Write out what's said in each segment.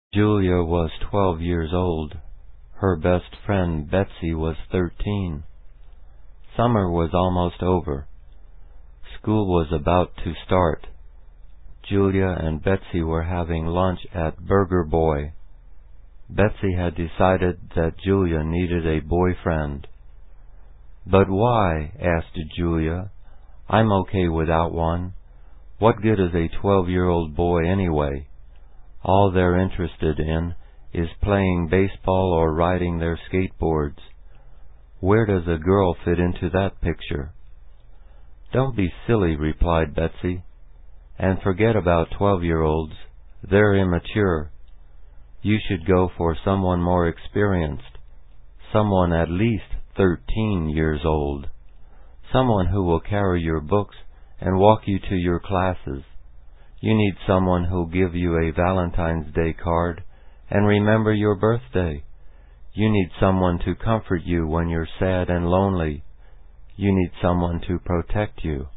Julia was 12 years old. Her best friend Betsy was 13. Summer was almost over. School was about to start. Julia and Betsy were having lunch at Burger Boy. Betsy had decided that Julia needed a boyfriend. "But why?" asked Julia. "I'm okay without one. What good is a 12-year-old boy anyway? All they're interested in is playing baseball or riding their skateboards. Where does a girl fit into that picture?" "Don't be silly," replied Betsy, "and forget about 12-year-olds. They're immature. You should go for someone more experienced, someone at least 13 years old, someone who will carry your books and walk you to your classes. You need someone who'll give you a Valentine's Day card and remember your birthday. You need someone to comfort you when you're sad and lonely. You need someone to protect you."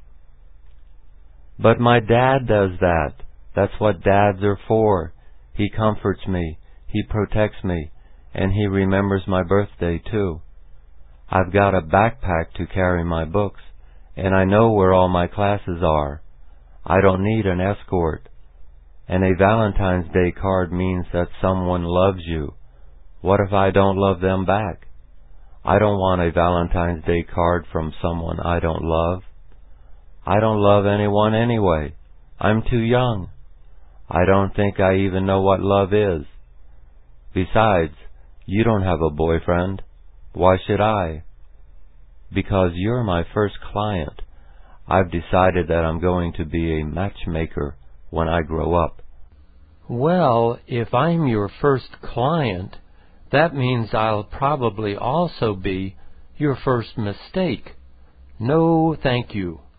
"But my dad does that. That's what dads are for. He comforts me, he protects me, and he remembers my birthday too. I've got a backpack to carry my books, and I know where all my classes are. I don't need an escort. And a Valentine's Day card means that someone loves you. What if I don't love them back? I don't want a Valentine's Day card from someone I don't love. I don't love anyone anyway. I'm too young. I don't think I even know what love is. Besides, you don't have a boyfriend. Why should I?" "Because you're my first client. I've decided that I'm going to be a matchmaker when I grow up." "Well, if I'm your first client, that means I'll probably also be your first mistake. No, thank you."